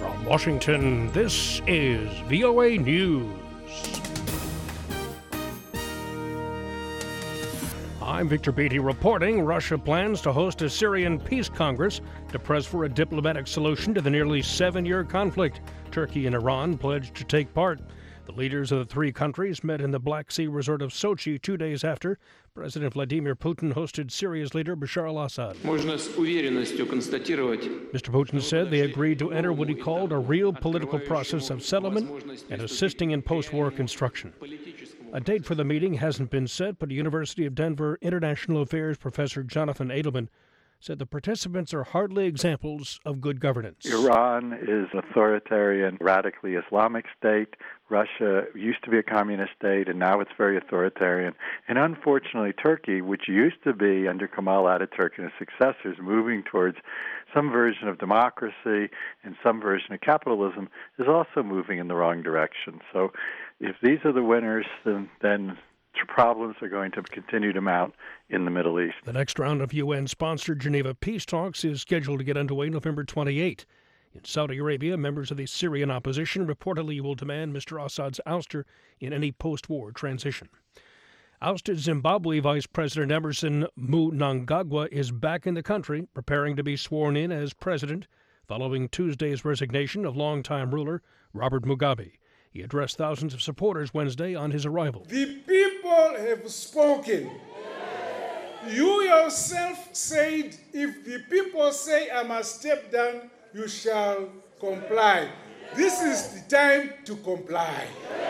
From Washington, this is VOA News. I'm Victor Beatty reporting Russia plans to host a Syrian peace congress to press for a diplomatic solution to the nearly 7-year conflict. Turkey and Iran pledged to take part. The leaders of the three countries met in the Black Sea resort of Sochi 2 days after President Vladimir Putin hosted Syria's leader Bashar al-Assad. Mr. Putin said they agreed to enter what he called a real political process of settlement and assisting in post-war construction. A date for the meeting hasn't been set, but University of Denver International Affairs professor Jonathan Edelman said the participants are hardly examples of good governance. Iran is an authoritarian, radically Islamic state. Russia used to be a communist state, and now it's very authoritarian. And unfortunately, Turkey, which used to be under Kemal Ataturk and his successors, moving towards some version of democracy and some version of capitalism, is also moving in the wrong direction. So if these are the winners, then problems are going to continue to mount in the Middle East. The next round of UN-sponsored Geneva peace talks is scheduled to get underway November 28. In Saudi Arabia, members of the Syrian opposition reportedly will demand Mr. Assad's ouster in any post-war transition. Ousted Zimbabwe Vice President Emmerson Mnangagwa is back in the country, preparing to be sworn in as president following Tuesday's resignation of longtime ruler Robert Mugabe. He addressed thousands of supporters Wednesday on his arrival. The people have spoken. You yourself said, if the people say I must step down, you shall comply. This is the time to comply.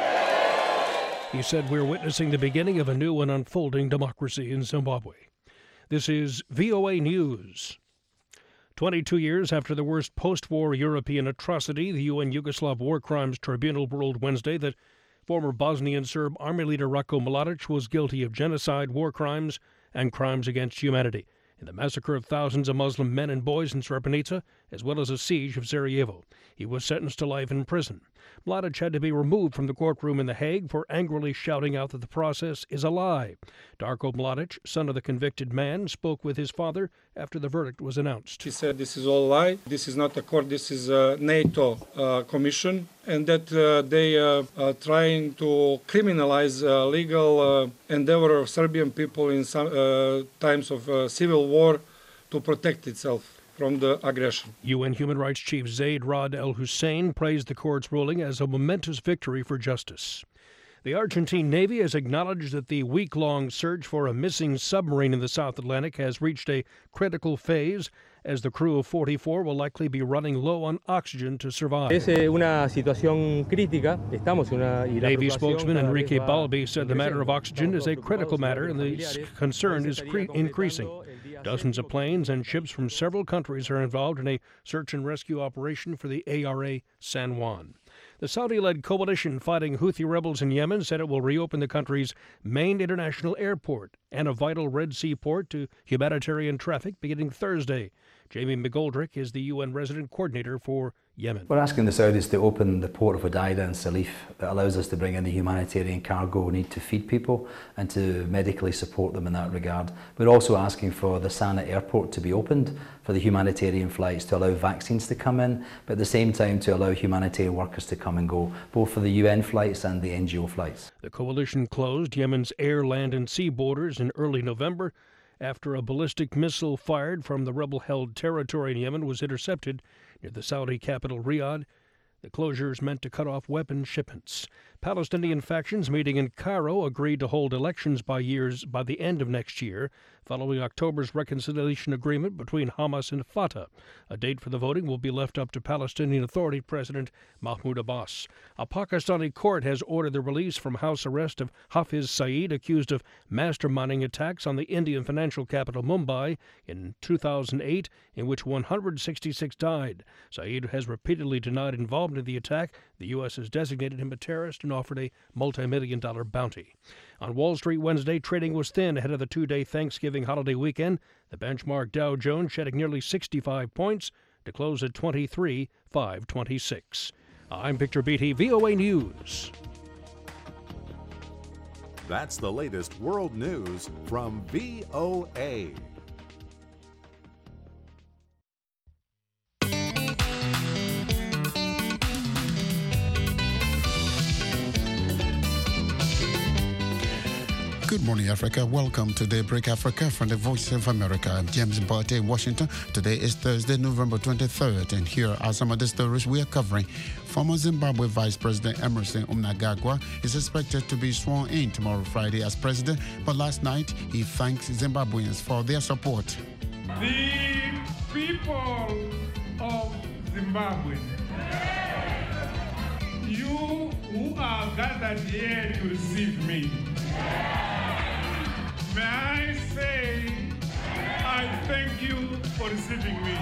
He said we're witnessing the beginning of a new and unfolding democracy in Zimbabwe. This is VOA News. 22 years after the worst post-war European atrocity, the UN Yugoslav War Crimes Tribunal ruled Wednesday that former Bosnian Serb Army leader Ratko Mladic was guilty of genocide, war crimes, and crimes against humanity in the massacre of thousands of Muslim men and boys in Srebrenica, as well as a siege of Sarajevo. He was sentenced to life in prison. Mladic had to be removed from the courtroom in The Hague for angrily shouting out that the process is a lie. Darko Mladic, son of the convicted man, spoke with his father after the verdict was announced. He said this is all a lie, this is not a court, this is a NATO commission, and that they are trying to criminalize legal endeavor of Serbian people in some times of civil war to protect itself from the aggression. UN Human Rights Chief Zaid Rad Al Hussein praised the court's ruling as a momentous victory for justice. The Argentine Navy has acknowledged that the week-long search for a missing submarine in the South Atlantic has reached a critical phase, as the crew of 44 will likely be running low on oxygen to survive. Navy spokesman Enrique Balbi said the matter of oxygen is a critical matter and the concern is increasing. Dozens of planes and ships from several countries are involved in a search and rescue operation for the ARA San Juan. The Saudi-led coalition fighting Houthi rebels in Yemen said it will reopen the country's main international airport and a vital Red Sea port to humanitarian traffic beginning Thursday. Jamie McGoldrick is the UN resident coordinator for Yemen. We're asking the Saudis to open the port of Hodeidah and Salif that allows us to bring in the humanitarian cargo we need to feed people and to medically support them in that regard. We're also asking for the Sana'a airport to be opened for the humanitarian flights to allow vaccines to come in, but at the same time to allow humanitarian workers to come and go, both for the UN flights and the NGO flights. The coalition closed Yemen's air, land and sea borders in early November after a ballistic missile fired from the rebel-held territory in Yemen was intercepted near the Saudi capital Riyadh. The closures meant to cut off weapon shipments. Palestinian factions meeting in Cairo agreed to hold elections by the end of next year, following October's reconciliation agreement between Hamas and Fatah. A date for the voting will be left up to Palestinian Authority President Mahmoud Abbas. A Pakistani court has ordered the release from house arrest of Hafiz Saeed, accused of masterminding attacks on the Indian financial capital Mumbai in 2008, in which 166 died. Saeed has repeatedly denied involvement in the attack. The U.S. has designated him a terrorist and offered a multi-million-dollar bounty. On Wall Street Wednesday, trading was thin ahead of the two-day Thanksgiving holiday weekend. The benchmark Dow Jones shedding nearly 65 points to close at 23,526. I'm Victor Beatty, VOA News. That's the latest world news from VOA. Good morning, Africa. Welcome to Daybreak Africa from the Voice of America. I'm James Mbate in Washington. Today is Thursday, November 23rd, and here are some of the stories we are covering. Former Zimbabwe Vice President Emmerson Mnangagwa is expected to be sworn in tomorrow, Friday, as president, but last night he thanked Zimbabweans for their support. The people of Zimbabwe, you who are gathered here to receive me, may I say, I thank you for receiving me.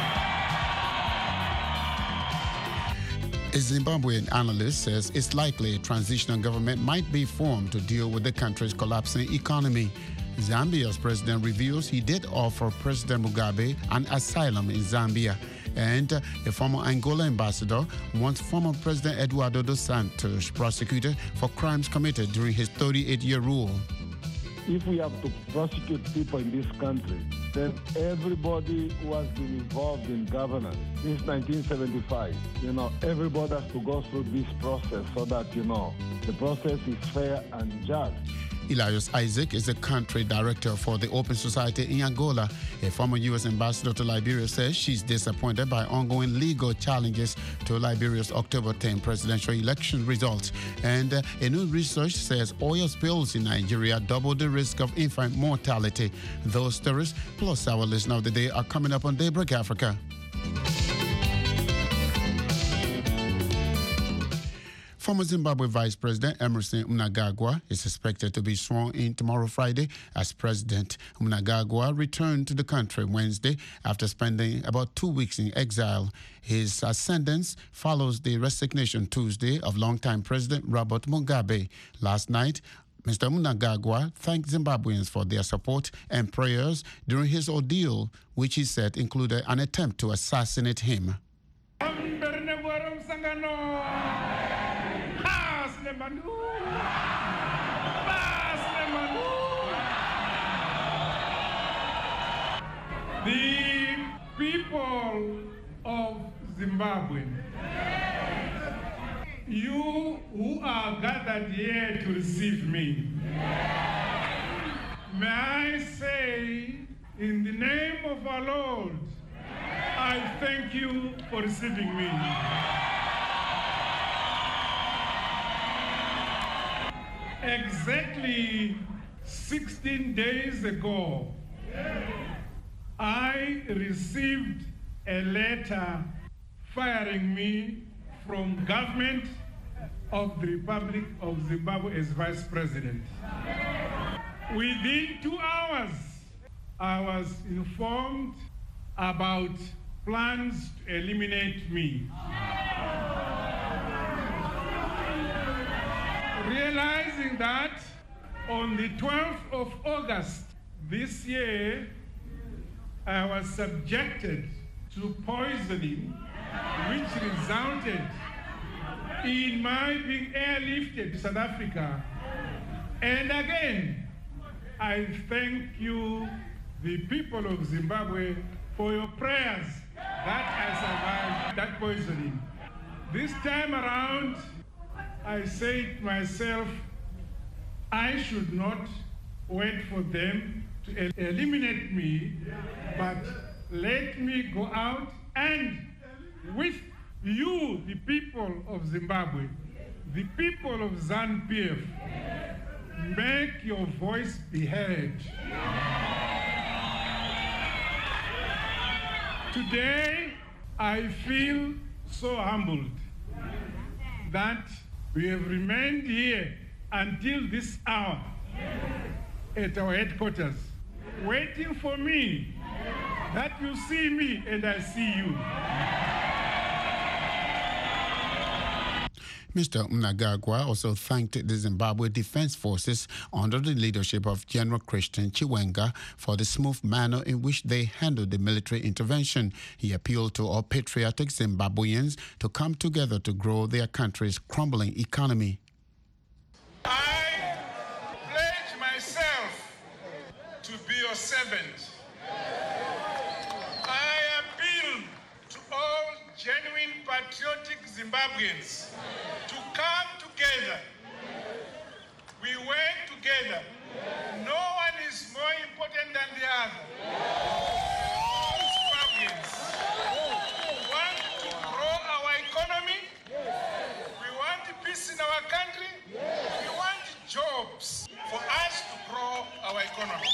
A Zimbabwean analyst says it's likely a transitional government might be formed to deal with the country's collapsing economy. Zambia's president reveals he did offer President Mugabe an asylum in Zambia. And a former Angola ambassador wants former President Eduardo dos Santos prosecuted for crimes committed during his 38-year rule. If we have to prosecute people in this country, then everybody who has been involved in governance since 1975, everybody has to go through this process so that, the process is fair and just. Elias Isaac is the country director for the Open Society in Angola. A former U.S. ambassador to Liberia says she's disappointed by ongoing legal challenges to Liberia's October 10 presidential election results. And a new research says oil spills in Nigeria double the risk of infant mortality. Those stories, plus our listener of the day, are coming up on Daybreak Africa. Former Zimbabwe Vice President Emmerson Mnangagwa is expected to be sworn in tomorrow, Friday, as president. Mnangagwa returned to the country Wednesday after spending about 2 weeks in exile. His ascendance follows the resignation Tuesday of longtime President Robert Mugabe. Last night, Mr. Mnangagwa thanked Zimbabweans for their support and prayers during his ordeal, which he said included an attempt to assassinate him. The people of Zimbabwe, you who are gathered here to receive me, may I say, in the name of our Lord, I thank you for receiving me. Exactly 16 days ago, I received a letter firing me from government of the Republic of Zimbabwe as Vice President. Within 2 hours, I was informed about plans to eliminate me. Realizing that on the 12th of August this year, I was subjected to poisoning, which resulted in my being airlifted to South Africa. And again, I thank you, the people of Zimbabwe, for your prayers that I survived that poisoning. This time around, I say to myself, I should not wait for them to eliminate me, but let me go out and with you, the people of Zimbabwe, the people of ZANU-PF, make your voice be heard. Today, I feel so humbled that we have remained here until this hour at our headquarters, waiting for me, that you see me and I see you. Mr. Mnangagwa also thanked the Zimbabwe Defense Forces under the leadership of General Christian Chiwenga for the smooth manner in which they handled the military intervention. He appealed to all patriotic Zimbabweans to come together to grow their country's crumbling economy. I pledge myself to be your servant. I appeal to all genuine patriotic Zimbabweans to come together. We work together No one is more important than the other. All Zimbabweans want to grow our economy. We want peace in our country. We want jobs for us to grow our economy.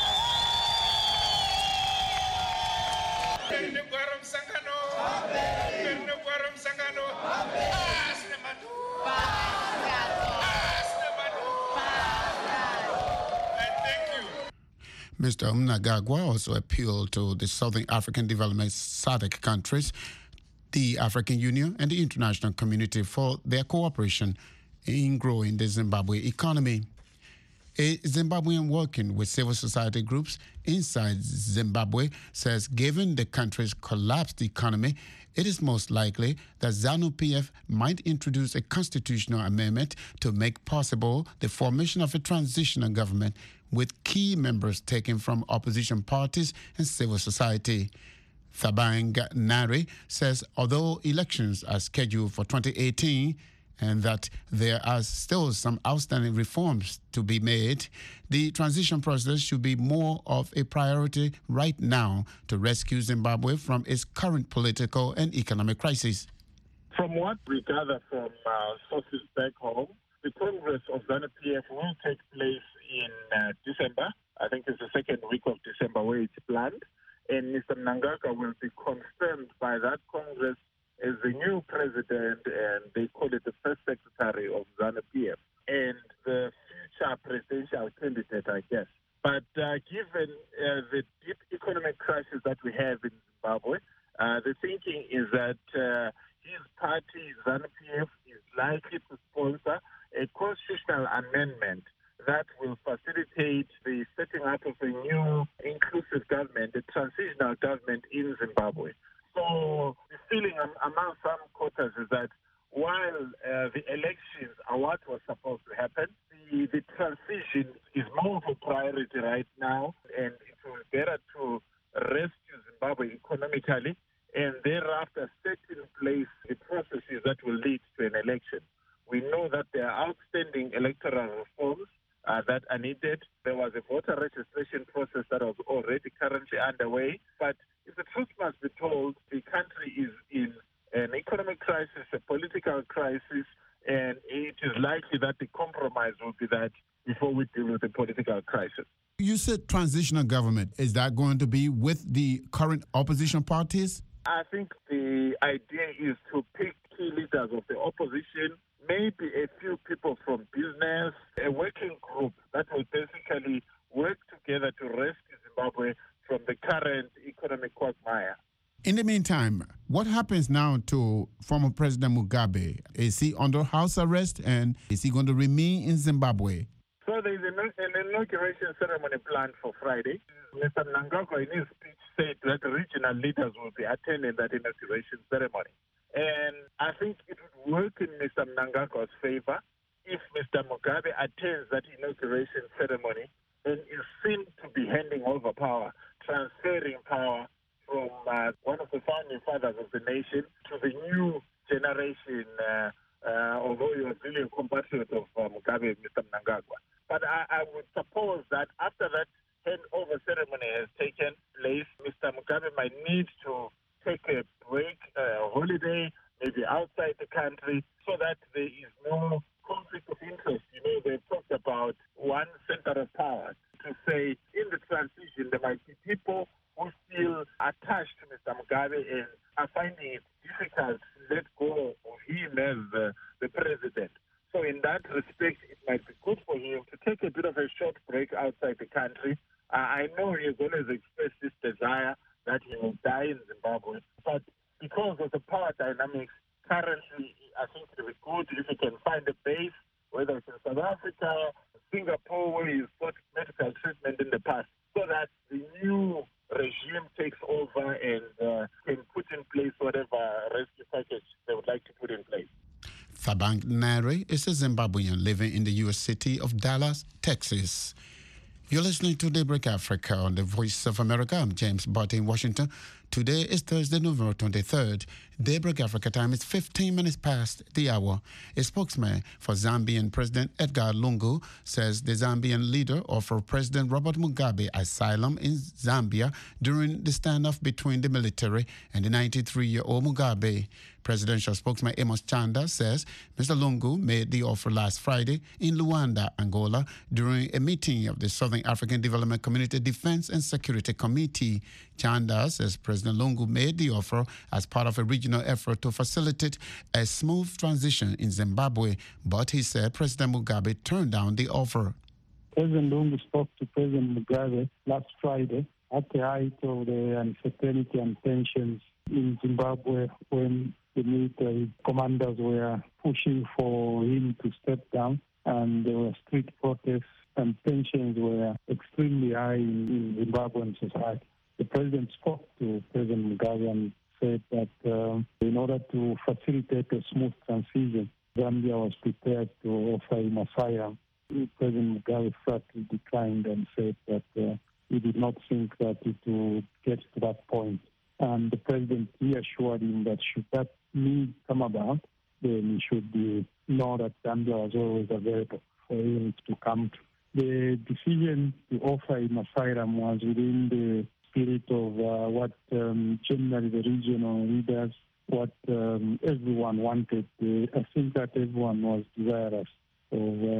Mr. Mnangagwa also appealed to the Southern African Development SADC countries, the African Union, and the international community for their cooperation in growing the Zimbabwe economy. A Zimbabwean working with civil society groups inside Zimbabwe says given the country's collapsed economy, it is most likely that ZANU-PF might introduce a constitutional amendment to make possible the formation of a transitional government with key members taken from opposition parties and civil society. Thabang Nari says although elections are scheduled for 2018, and that there are still some outstanding reforms to be made, the transition process should be more of a priority right now to rescue Zimbabwe from its current political and economic crisis. From what we gather from sources back home, the Congress of ZANU-PF will take place in December. I think it's the second week of December where it's planned. And Mr. Mnangagwa will be confirmed by that Congress as the new president, and they call it the first secretary of ZANU-PF, and the future presidential candidate, I guess. But given the deep economic crisis that we have in Zimbabwe, the thinking is that his party, ZANU-PF, is likely to sponsor a constitutional amendment that will facilitate the setting up of a new inclusive government, a transitional government in Zimbabwe. So the feeling among some quarters is that while the elections are what was supposed to happen, the transition is more of a priority right now, and it will be better to rescue Zimbabwe economically and thereafter set in place the processes that will lead to an election. We know that there are outstanding electoral reforms that are needed. There was a voter registration process that was already currently underway, but if the truth must be told, the country is in an economic crisis, a political crisis, and it is likely that the compromise will be that before we deal with the political crisis. You said transitional government. Is that going to be with the current opposition parties? I think the idea is to pick key leaders of the opposition, maybe a few people from business, a working group that will basically work together to rescue Zimbabwe from the current economic quagmire. In the meantime, what happens now to former President Mugabe? Is he under house arrest, and is he going to remain in Zimbabwe? So there is an inauguration ceremony planned for Friday. Mr. Mnangagwa in his speech said that regional leaders will be attending that inauguration ceremony. And I think it would work in Mr. Mnangagwa's favor if Mr. Mugabe attends that inauguration ceremony and is seen to be handing over power, transferring power from one of the founding fathers of the nation to the new generation, although he was really a compatriot of Mugabe, Mr. Mnangagwa. But I would suppose that after that handover ceremony has taken place, Mr. Mugabe might need to take a break, a holiday, maybe outside the country, so that there is no conflict of interest. You know, they talked about one center of power to say in the transition there might be people who feel attached to Mr. Mugabe and are finding it difficult to let go of him as the president. So in that respect, it might be good for him to take a bit of a short break outside the country. I know he has always expressed this desire that he will die in Zimbabwe, but because of the power dynamics currently, I think it would be good if he can find a base, whether it's in South Africa, Singapore, where he's got medical treatment in the past, so that the new regime takes over and can put in place whatever rescue package they would like to put in place. Thabang Nari is a Zimbabwean living in the U.S. city of Dallas, Texas. You're listening to Daybreak Africa on the Voice of America. I'm James Barton in Washington. Today is Thursday, November 23rd. Daybreak Africa time is 15 minutes past the hour. A spokesman for Zambian President Edgar Lungu says the Zambian leader offered President Robert Mugabe asylum in Zambia during the standoff between the military and the 93-year-old Mugabe. Presidential spokesman Amos Chanda says Mr. Lungu made the offer last Friday in Luanda, Angola, during a meeting of the Southern African Development Community Defense and Security Committee. Chanda says President Lungu made the offer as part of a regional effort to facilitate a smooth transition in Zimbabwe, but he said President Mugabe turned down the offer. President Lungu spoke to President Mugabe last Friday at the height of the uncertainty and tensions in Zimbabwe when the military commanders were pushing for him to step down, and there were street protests and tensions were extremely high in Zimbabwean society. The president spoke to President Mugabe and said that in order to facilitate a smooth transition, Zambia was prepared to offer him asylum. President Mugabe flatly declined and said that he did not think that it would get to that point. And the president reassured him that should that need come about, then he should know that Zambia was always available for him to come to. The decision to offer him asylum was within the spirit of what generally the regional leaders, what everyone wanted. I think that everyone was desirous of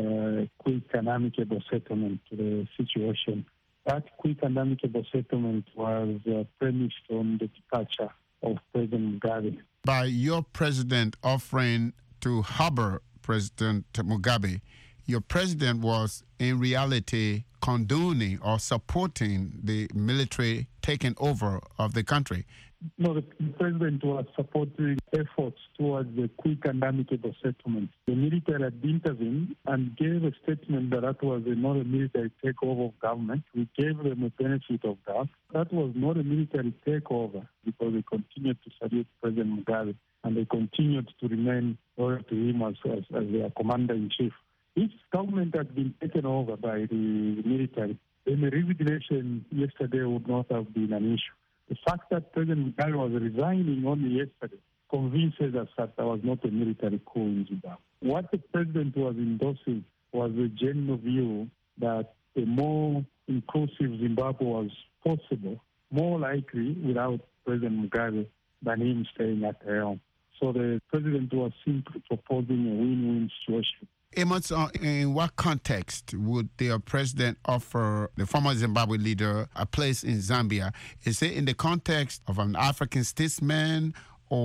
a quick and amicable settlement to the situation. That quick and amicable settlement was premised on the departure of President Mugabe. By your president offering to harbor President Mugabe, your president was in reality condoning or supporting the military taking over of the country. No, the president was supporting efforts towards the quick and amicable settlement. The military had intervened and gave a statement that that was not a military takeover of government. We gave them a benefit of that. That was not a military takeover because they continued to salute President Mugabe and they continued to remain loyal to him as their commander-in-chief. If government had been taken over by the military, then the resignation yesterday would not have been an issue. The fact that President Mugabe was resigning only yesterday convinces us that there was not a military coup in Zimbabwe. What the president was endorsing was the general view that a more inclusive Zimbabwe was possible, more likely without President Mugabe than him staying at the helm. So the president was simply proposing a win-win situation. Amos, in what context would the president offer the former Zimbabwe leader a place in Zambia? Is it in the context of an African statesman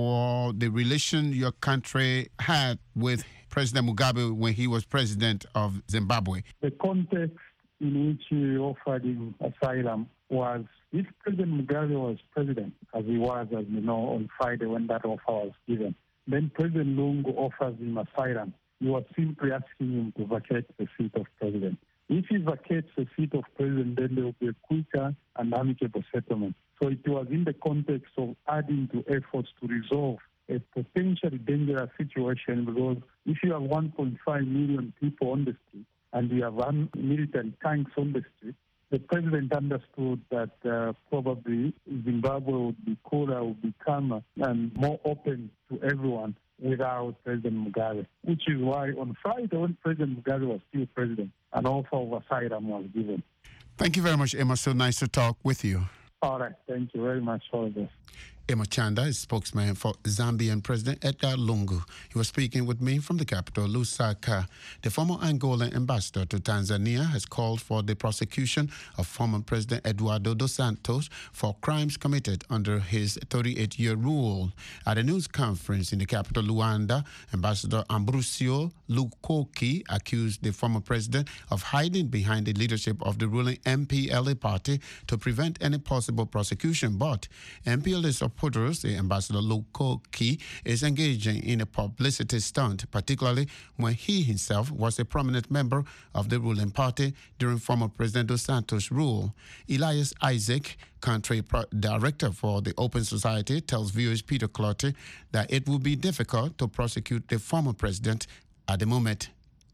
or the relation your country had with President Mugabe when he was president of Zimbabwe? The context in which he offered him asylum was if President Mugabe was president, as he was, as you know, on Friday when that offer was given, then President Lungu offers him asylum. You are simply asking him to vacate the seat of president. If he vacates the seat of president, then there will be a quicker and amicable settlement. So it was in the context of adding to efforts to resolve a potentially dangerous situation, because if you have 1.5 million people on the street and you have military tanks on the street, the president understood that probably Zimbabwe would be cooler, would be calmer, and more open to everyone without President Mugabe, which is why on Friday, when President Mugabe was still president, an offer of asylum was given. Thank you very much, Emma. So nice to talk with you. All right. Thank you very much for this. Emma Chanda is spokesman for Zambian President Edgar Lungu. He was speaking with me from the capital, Lusaka. The former Angolan ambassador to Tanzania has called for the prosecution of former President Eduardo dos Santos for crimes committed under his 38-year rule. At a news conference in the capital, Luanda, Ambassador Ambrosio Lukoki accused the former president of hiding behind the leadership of the ruling MPLA party to prevent any possible prosecution. But MPLA supporters, the Ambassador Lukoki, is engaging in a publicity stunt, particularly when he himself was a prominent member of the ruling party during former President dos Santos' rule. Elias Isaac, country director for the Open Society, tells viewers Peter Clotty that it will be difficult to prosecute the former president at the moment.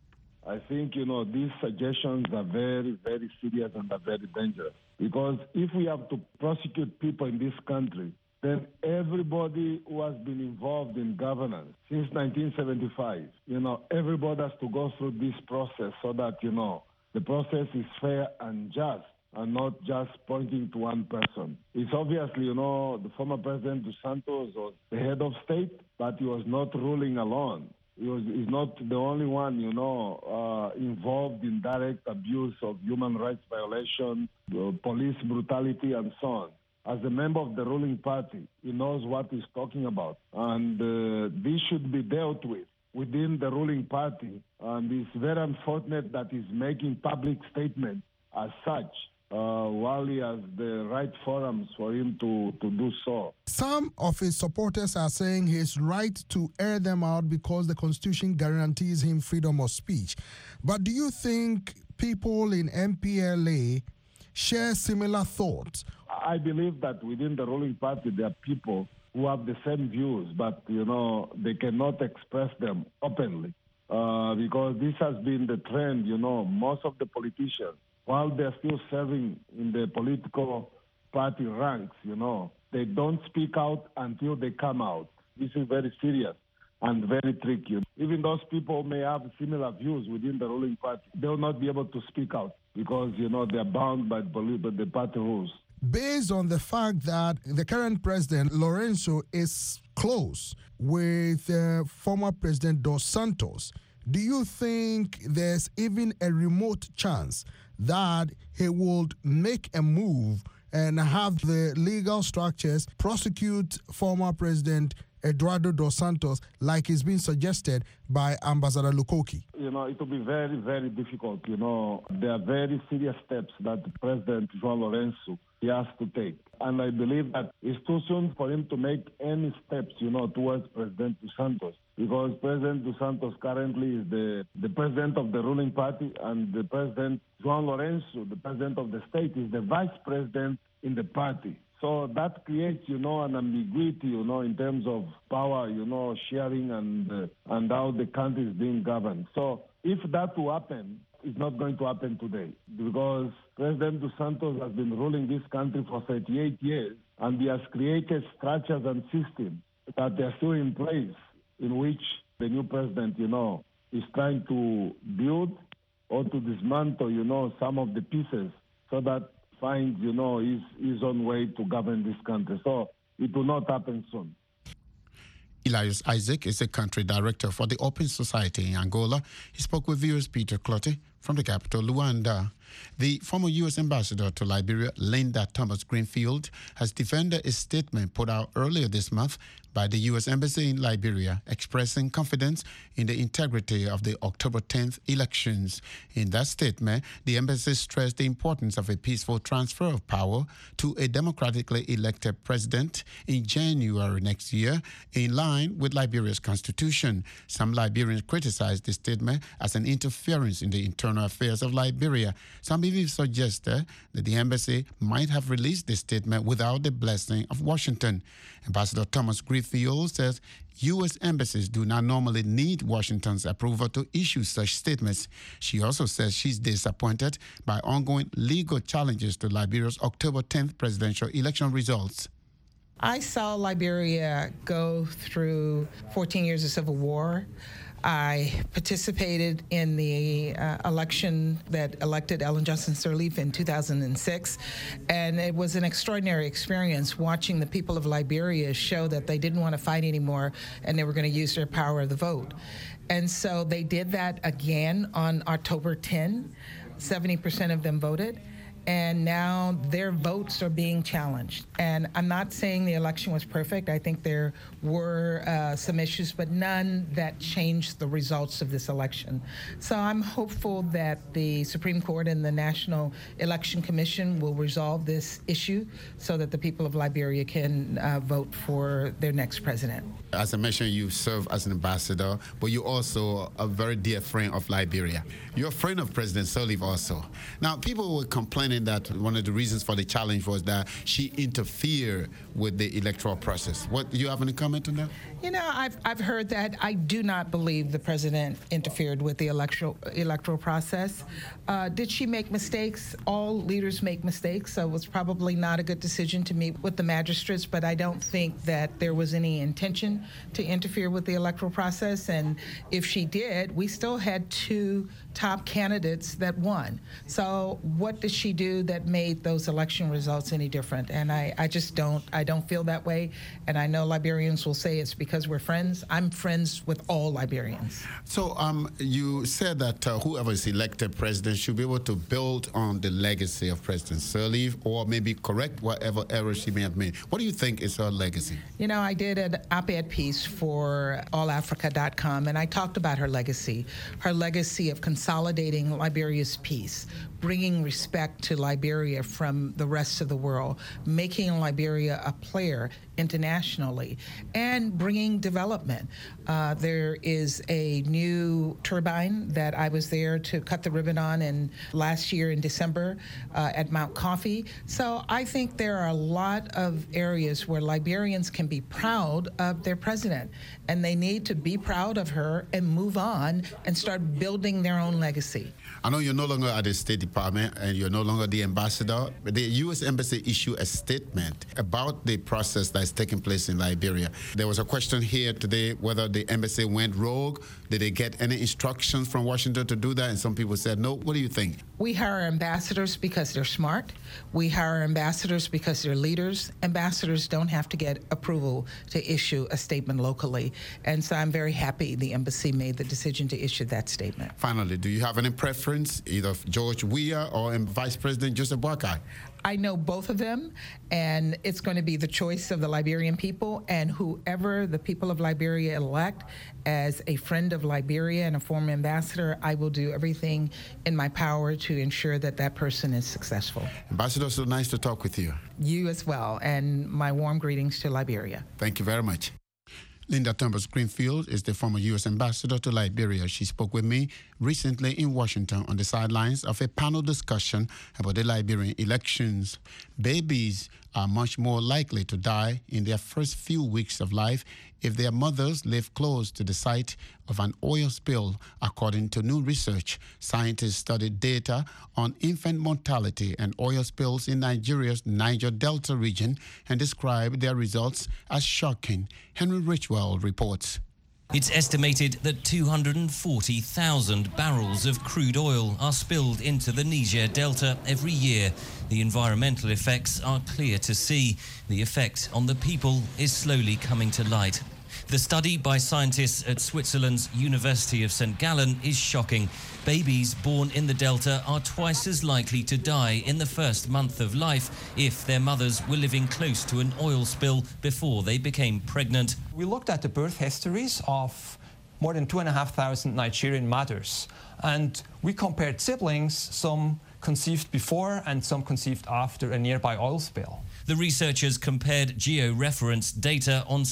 I think, these suggestions are very, very serious and are very dangerous. Because if we have to prosecute people in this country, then everybody who has been involved in governance since 1975, everybody has to go through this process so that, the process is fair and just and not just pointing to one person. It's obviously, the former President Dos Santos was the head of state, but he was not ruling alone. He's not the only one, involved in direct abuse of human rights violation, police brutality, and so on. As a member of the ruling party, he knows what he's talking about. And this should be dealt with within the ruling party. And it's very unfortunate that he's making public statements as such, while he has the right forums for him to do so. Some of his supporters are saying he's right to air them out because the Constitution guarantees him freedom of speech. But do you think people in MPLA share similar thoughts? I believe that within the ruling party there are people who have the same views, but, they cannot express them openly because this has been the trend. Most of the politicians, while they're still serving in the political party ranks, they don't speak out until they come out. This is very serious and very tricky. Even those people may have similar views within the ruling party, they will not be able to speak out because, they're bound by the party rules. Based on the fact that the current president, Lourenço, is close with former President Dos Santos, do you think there's even a remote chance that he would make a move and have the legal structures prosecute former President Eduardo Dos Santos like is being suggested by Ambassador Lukoki? It will be very, very difficult. There are very serious steps that President João Lourenço he has to take. And I believe that it's too soon for him to make any steps, towards President Dos Santos, because President Dos Santos currently is the president of the ruling party, and the President João Lourenço, the president of the state, is the vice president in the party. So that creates, an ambiguity, in terms of power, sharing and how the country is being governed. So if that will happen, it's not going to happen today because President Dos Santos has been ruling this country for 38 years and he has created structures and systems that are still in place in which the new president, is trying to build or to dismantle, some of the pieces so that finds, his own way to govern this country. So it will not happen soon. Elias Isaac is the country director for the Open Society in Angola. He spoke with viewers Peter Clottey from the capital, Luanda. The former U.S. ambassador to Liberia, Linda Thomas-Greenfield, has defended a statement put out earlier this month by the U.S. Embassy in Liberia, expressing confidence in the integrity of the October 10th elections. In that statement, the embassy stressed the importance of a peaceful transfer of power to a democratically elected president in January next year, in line with Liberia's constitution. Some Liberians criticized the statement as an interference in the internal affairs of Liberia. Some even suggested that the embassy might have released the statement without the blessing of Washington. Ambassador Thomas-Greenfield says U.S. embassies do not normally need Washington's approval to issue such statements. She also says she's disappointed by ongoing legal challenges to Liberia's October 10th presidential election results. I saw Liberia go through 14 years of civil war. I participated in the election that elected Ellen Johnson Sirleaf in 2006, and it was an extraordinary experience watching the people of Liberia show that they didn't want to fight anymore and they were going to use their power of the vote. And so they did that again on October 10. 70% of them voted. And now their votes are being challenged. And I'm not saying the election was perfect. I think there were some issues, but none that changed the results of this election. So I'm hopeful that the Supreme Court and the National Election Commission will resolve this issue so that the people of Liberia can vote for their next president. As I mentioned, you serve as an ambassador, but you're also a very dear friend of Liberia. You're a friend of President Sirleaf also. Now, people were complaining explaining that one of the reasons for the challenge was that she interfered with the electoral process. What, do you have any comment on that? You know, I've heard that. I do not believe the president interfered with the electoral process. Did she make mistakes? All leaders make mistakes, so it was probably not a good decision to meet with the magistrates, but I don't think that there was any intention to interfere with the electoral process. And if she did, we still had two top candidates that won. So what did she do that made those election results any different? And I just don't feel that way. And I know Liberians will say it's because we're friends. I'm friends with all Liberians. So you said that whoever is elected president should be able to build on the legacy of President Sirleaf, or maybe correct whatever errors she may have made. What do you think is her legacy? You know, I did an op-ed piece for allafrica.com, and I talked about her legacy of consolidating Liberia's peace, bringing respect to Liberia from the rest of the world, making Liberia a player internationally, and bringing development. There is a new turbine that I was there to cut the ribbon on last year in December at Mount Coffee. So I think there are a lot of areas where Liberians can be proud of their president, and they need to be proud of her and move on and start building their own legacy. I know you're no longer at the State Department and you're no longer the ambassador, but the U.S. Embassy issued a statement about the process that's taking place in Liberia. There was a question here today whether the embassy went rogue. Did they get any instructions from Washington to do that? And some people said no. What do you think? We hire ambassadors because they're smart. We hire ambassadors because they're leaders. Ambassadors don't have to get approval to issue a statement locally. And so I'm very happy the embassy made the decision to issue that statement. Finally, do you have any preference, either George Weah or Vice President Joseph Boakai? I know both of them, and it's going to be the choice of the Liberian people, and whoever the people of Liberia elect as a friend of Liberia and a former ambassador, I will do everything in my power to ensure that that person is successful. Ambassador, so nice to talk with you. You as well, and my warm greetings to Liberia. Thank you very much. Linda Thomas-Greenfield is the former U.S. ambassador to Liberia. She spoke with me recently in Washington on the sidelines of a panel discussion about the Liberian elections. Babies are much more likely to die in their first few weeks of life if their mothers live close to the site of an oil spill, according to new research. Scientists studied data on infant mortality and oil spills in Nigeria's Niger Delta region and described their results as shocking. Henry Richwell reports. It's estimated that 240,000 barrels of crude oil are spilled into the Niger Delta every year. The environmental effects are clear to see. The effect on the people is slowly coming to light. The study by scientists at Switzerland's University of St. Gallen is shocking. Babies born in the Delta are twice as likely to die in the first month of life if their mothers were living close to an oil spill before they became pregnant. We looked at the birth histories of more than 2,500 Nigerian mothers, and we compared siblings, some conceived before and some conceived after a nearby oil spill. The researchers compared geo-referenced data on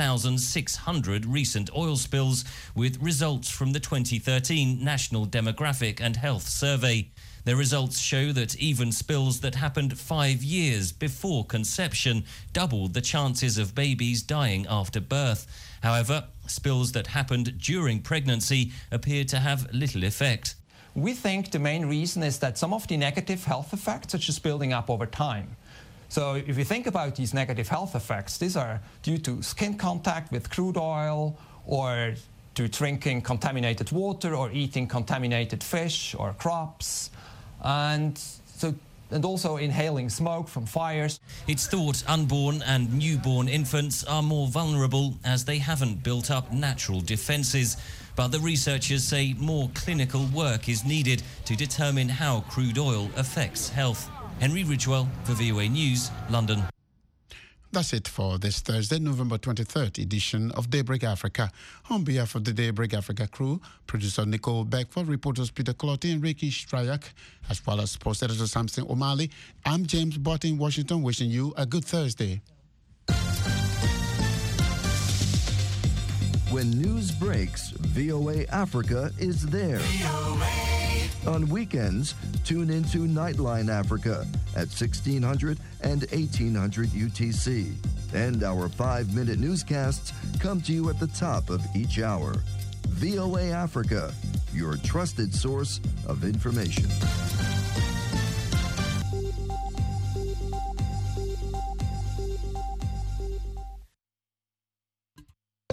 6,600 recent oil spills with results from the 2013 National Demographic and Health Survey. Their results show that even spills that happened 5 years before conception doubled the chances of babies dying after birth. However, spills that happened during pregnancy appeared to have little effect. We think the main reason is that some of the negative health effects are just building up over time. So if you think about these negative health effects, these are due to skin contact with crude oil, or to drinking contaminated water, or eating contaminated fish or crops, and also inhaling smoke from fires. It's thought unborn and newborn infants are more vulnerable as they haven't built up natural defences. But the researchers say more clinical work is needed to determine how crude oil affects health. Henry Ridgewell for VOA News, London. That's it for this Thursday, November 23rd edition of Daybreak Africa. On behalf of the Daybreak Africa crew, producer Nicole Beckford, reporters Peter Clotti and Ricky Stryak, as well as sports editor Samson O'Malley, I'm James Bott in Washington, wishing you a good Thursday. When news breaks, VOA Africa is there. VOA. On weekends, tune into Nightline Africa at 1600 and 1800 UTC. And our 5-minute newscasts come to you at the top of each hour. VOA Africa, your trusted source of information.